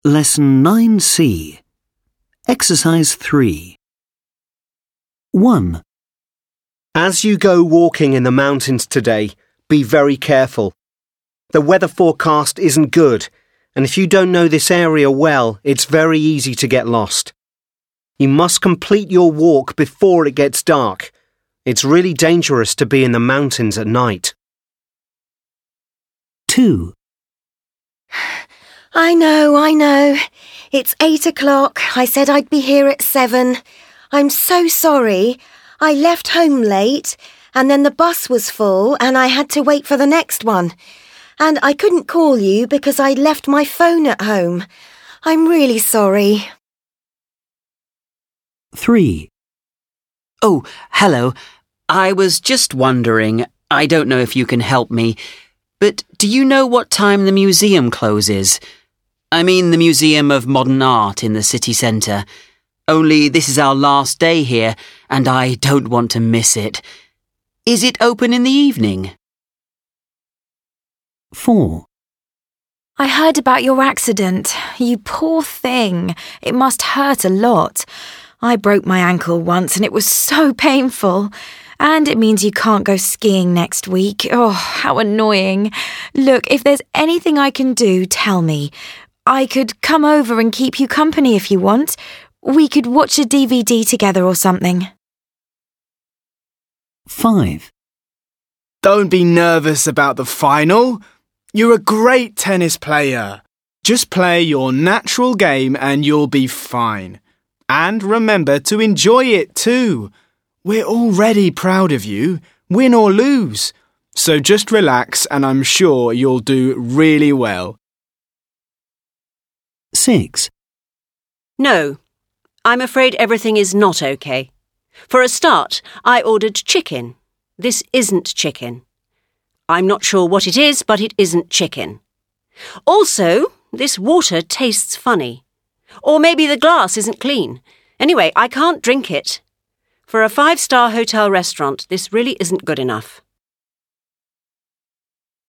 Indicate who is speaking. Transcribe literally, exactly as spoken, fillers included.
Speaker 1: Lesson nine C. Exercise three. one.
Speaker 2: As you go walking in the mountains today, be very careful. The weather forecast isn't good, and if you don't know this area well, it's very easy to get lost. You must complete your walk before it gets dark. It's really dangerous to be in the mountains at night.
Speaker 1: two.
Speaker 3: I know, I know. It's eight o'clock. I said I'd be here at seven. I'm so sorry. I left home late, and then the bus was full, and I had to wait for the next one. And I couldn't call you because I left my phone at home. I'm really sorry.
Speaker 1: three.
Speaker 4: Oh, hello. I was just wondering, I don't know if you can help me, but do you know what time the museum closes? I mean the Museum of Modern Art in the city centre. Only this is our last day here, and I don't want to miss it. Is it open in the evening?
Speaker 1: four.
Speaker 5: I heard about your accident. You poor thing. It must hurt a lot. I broke my ankle once and it was so painful. And it means you can't go skiing next week. Oh, how annoying. Look, if there's anything I can do, tell me. I could come over and keep you company if you want. We could watch a D V D together or something.
Speaker 1: five.
Speaker 6: Don't be nervous about the final. You're a great tennis player. Just play your natural game and you'll be fine. And remember to enjoy it too. We're already proud of you, win or lose. So just relax and I'm sure you'll do really well.
Speaker 1: six.
Speaker 7: No, I'm afraid everything is not okay. For a start, I ordered chicken. This isn't chicken. I'm not sure what it is, but it isn't chicken. Also, this water tastes funny. Or maybe the glass isn't clean. Anyway, I can't drink it. For a five-star hotel restaurant, this really isn't good enough.